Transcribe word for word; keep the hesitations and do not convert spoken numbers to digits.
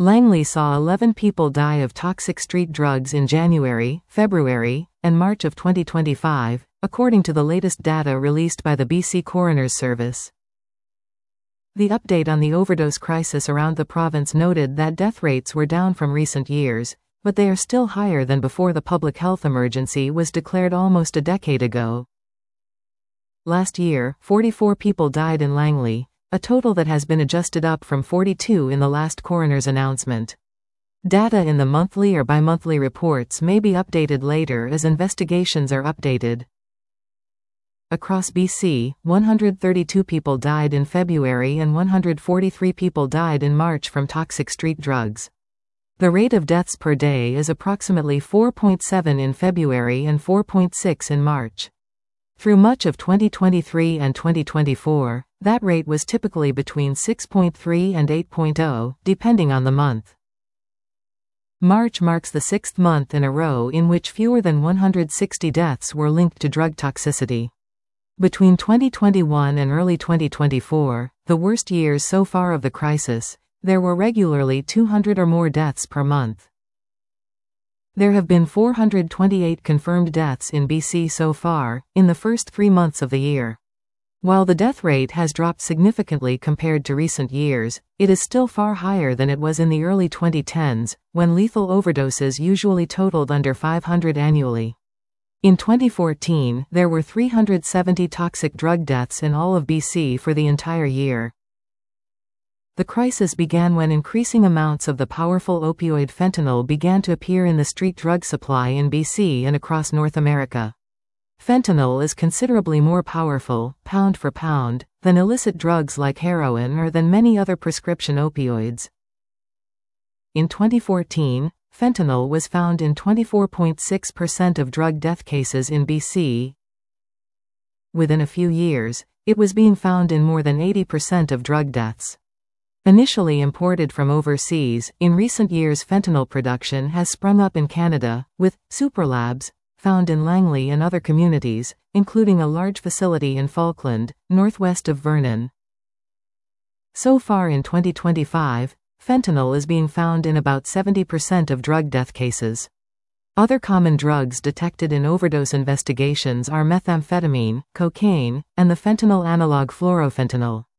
Langley saw eleven people die of toxic street drugs in January, February, and March of twenty twenty-five, according to the latest data released by the B C Coroner's Service. The update on the overdose crisis around the province noted that death rates were down from recent years, but they are still higher than before the public health emergency was declared almost a decade ago. Last year, forty-four people died in Langley, a total that has been adjusted up from forty-two in the last coroner's announcement. Data in the monthly or bi-monthly reports may be updated later as investigations are updated. Across B C, one hundred thirty-two people died in February and one hundred forty-three people died in March from toxic street drugs. The rate of deaths per day is approximately four point seven in February and four point six in March. Through much of twenty twenty-three and twenty twenty-four, that rate was typically between six point three and eight point zero, depending on the month. March marks the sixth month in a row in which fewer than one hundred sixty deaths were linked to drug toxicity. Between twenty twenty-one and early twenty twenty-four, the worst years so far of the crisis, there were regularly two hundred or more deaths per month. There have been four hundred twenty-eight confirmed deaths in B C so far, in the first three months of the year. While the death rate has dropped significantly compared to recent years, it is still far higher than it was in the early twenty tens, when lethal overdoses usually totaled under five hundred annually. In twenty fourteen, there were three hundred seventy toxic drug deaths in all of B C for the entire year. The crisis began when increasing amounts of the powerful opioid fentanyl began to appear in the street drug supply in B C and across North America. Fentanyl is considerably more powerful, pound for pound, than illicit drugs like heroin or than many other prescription opioids. In twenty fourteen, fentanyl was found in twenty-four point six percent of drug death cases in B C. Within a few years, it was being found in more than eighty percent of drug deaths. Initially imported from overseas, in recent years fentanyl production has sprung up in Canada, with Superlabs, found in Langley and other communities, including a large facility in Falkland, northwest of Vernon. So far in twenty twenty-five, fentanyl is being found in about seventy percent of drug death cases. Other common drugs detected in overdose investigations are methamphetamine, cocaine, and the fentanyl analog fluorofentanyl.